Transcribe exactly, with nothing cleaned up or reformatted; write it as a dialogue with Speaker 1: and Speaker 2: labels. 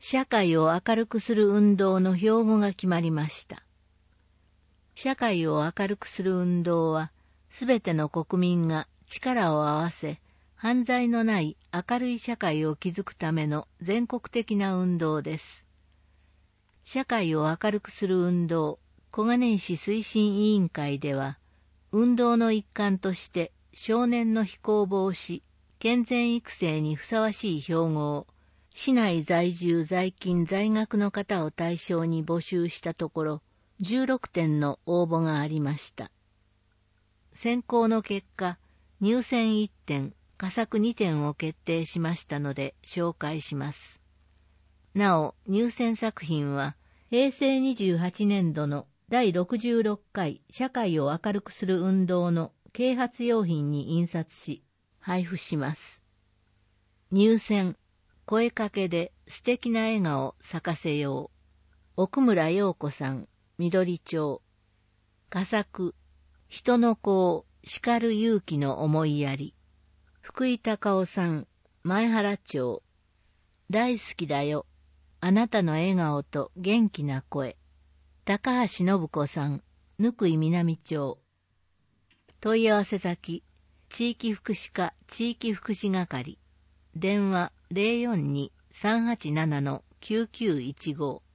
Speaker 1: 社会を明るくする運動の標語が決まりました。社会を明るくする運動は、すべての国民が力を合わせ、犯罪のない明るい社会を築くための全国的な運動です。社会を明るくする運動、小金井市推進委員会では、運動の一環として少年の非行防止、健全育成にふさわしい標語を、市内在住在勤在学の方を対象に募集したところ、じゅうろくてんの応募がありました。選考の結果、入選いってん、佳作にてんを決定しましたので紹介します。なお、入選作品は、へいせいにじゅうはちねんどのだいろくじゅうろっかい社会を明るくする運動の啓発用品に印刷し、配布します。入選、声かけで素敵な笑顔咲かせよう。奥村陽子さん、緑町。佳作、人の子を叱る勇気の思いやり。福井隆夫さん、前原町。大好きだよ。あなたの笑顔と元気な声。高橋信子さん、ぬ井南町。問い合わせ先、地域福祉課地域福祉係。電話 ゼロよんに さんはちなな きゅうきゅういちご。